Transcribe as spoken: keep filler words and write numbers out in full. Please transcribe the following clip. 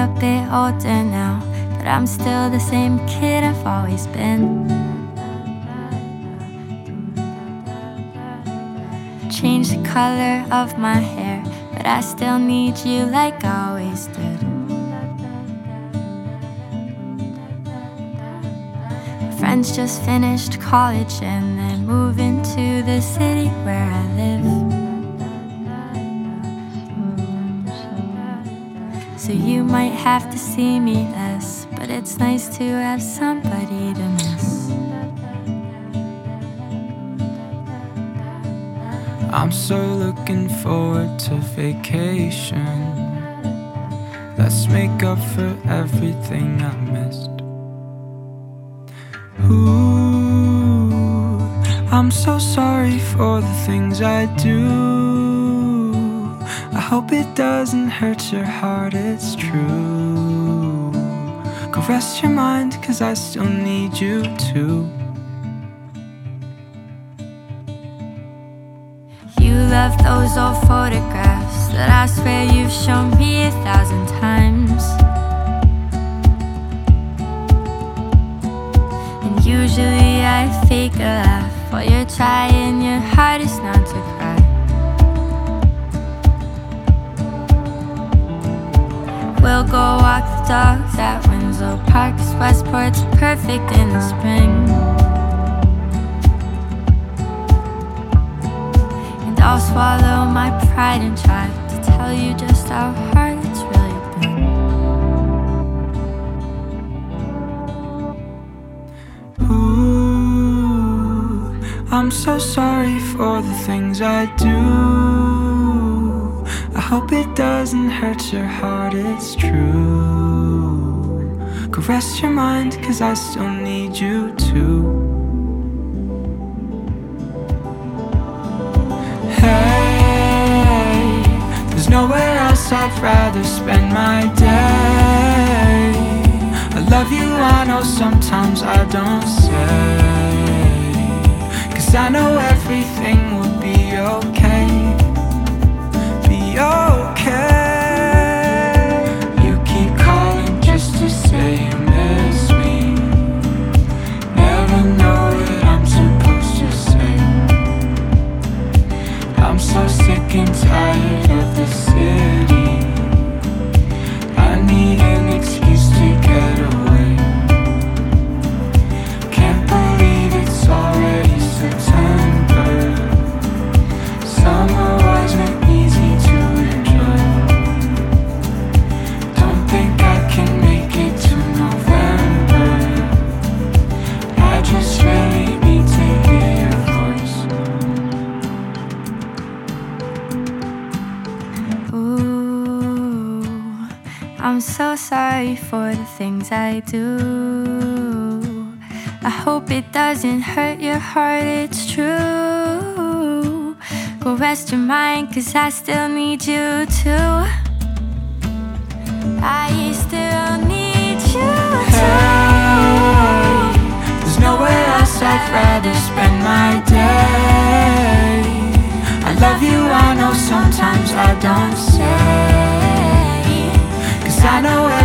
a bit older now, but I'm still the same kid I've always been. Change the color of my hair, but I still need you like I always did. My friends just finished college and they're moving to the city where I live. So you might have to see me less, but it's nice to have somebody to miss. I'm so looking forward to vacation. Let's make up for everything I missed. Ooh, I'm so sorry for the things I do. I hope it doesn't hurt your heart, it's true. Go rest your mind, cause I still need you too. You love those old photographs that I swear you've shown me a thousand times. And usually I fake a laugh while you're trying your hardest not to cry. We'll go walk the dogs at Winslow Park, 'cause Westport's perfect in the spring. I'll swallow my pride and try to tell you just how hard it's really been. Ooh, I'm so sorry for the things I do. I hope it doesn't hurt your heart, it's true. Go rest your mind, cause I still need you too. Hey, there's nowhere else I'd rather spend my day. I love you, I know sometimes I don't say, cause I know everything will be okay. Be okay. You keep calling just to say you miss me. Never know what I'm supposed to say. I'm so sick and tired of the city. I need an excuse to get away. Can't believe it's already September. Summer wasn't easy to enjoy. Don't think I can make it to November. I just really need to hear your voice. Ooh, I'm so sorry for the things I do. I hope it doesn't hurt your heart, it's true. Go rest your mind, cause I still need you too. I still need you Hey, there's nowhere else I'd rather spend my day. I love you, I know sometimes I don't say, cause I know